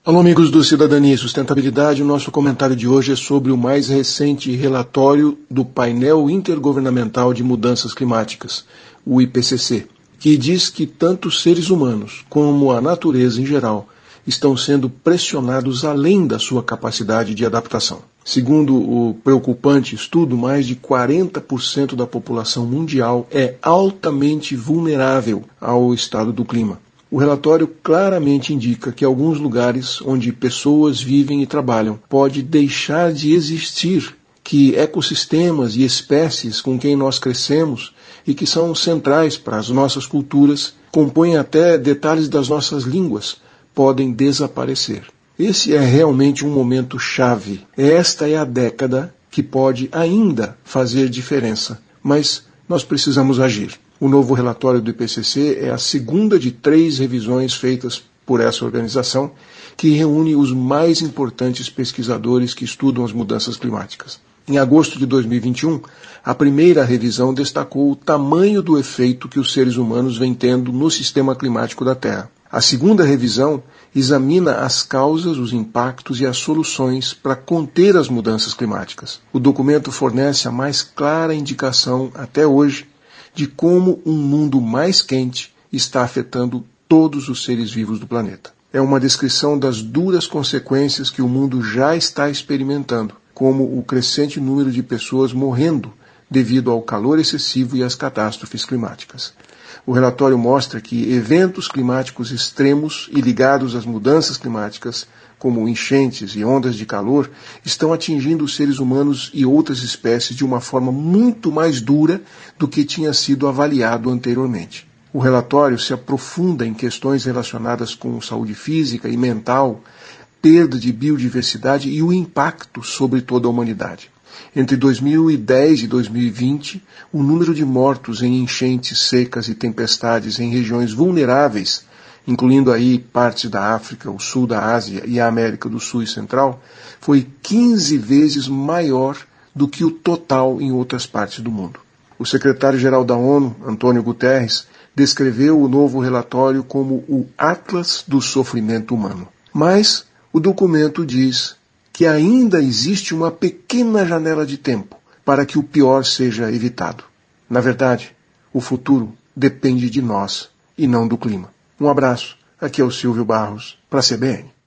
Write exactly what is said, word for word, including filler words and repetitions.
Alô, amigos do Cidadania e Sustentabilidade. O nosso comentário de hoje é sobre o mais recente relatório do Painel Intergovernamental de Mudanças Climáticas, o I P C C, que diz que tanto os seres humanos como a natureza em geral estão sendo pressionados além da sua capacidade de adaptação. Segundo o preocupante estudo, mais de quarenta por cento da população mundial é altamente vulnerável ao estado do clima. O relatório claramente indica que alguns lugares onde pessoas vivem e trabalham pode deixar de existir, que ecossistemas e espécies com quem nós crescemos e que são centrais para as nossas culturas, compõem até detalhes das nossas línguas, podem desaparecer. Esse é realmente um momento chave. Esta é a década que pode ainda fazer diferença, mas nós precisamos agir. O novo relatório do I P C C é a segunda de três revisões feitas por essa organização, que reúne os mais importantes pesquisadores que estudam as mudanças climáticas. Em agosto de dois mil e vinte e um, a primeira revisão destacou o tamanho do efeito que os seres humanos vêm tendo no sistema climático da Terra. A segunda revisão examina as causas, os impactos e as soluções para conter as mudanças climáticas. O documento fornece a mais clara indicação, até hoje, de como um mundo mais quente está afetando todos os seres vivos do planeta. É uma descrição das duras consequências que o mundo já está experimentando, como o crescente número de pessoas morrendo devido ao calor excessivo e às catástrofes climáticas. O relatório mostra que eventos climáticos extremos e ligados às mudanças climáticas, como enchentes e ondas de calor, estão atingindo os seres humanos e outras espécies de uma forma muito mais dura do que tinha sido avaliado anteriormente. O relatório se aprofunda em questões relacionadas com saúde física e mental, perda de biodiversidade e o impacto sobre toda a humanidade. Entre dois mil e dez e dois mil e vinte, o número de mortos em enchentes secas e tempestades em regiões vulneráveis, incluindo aí partes da África, o sul da Ásia e a América do Sul e Central, foi quinze vezes maior do que o total em outras partes do mundo. O secretário-geral da ONU, Antônio Guterres, descreveu o novo relatório como o Atlas do Sofrimento Humano. Mas o documento diz que ainda existe uma pequena janela de tempo para que o pior seja evitado. Na verdade, o futuro depende de nós e não do clima. Um abraço, aqui é o Silvio Barros, para a C B N.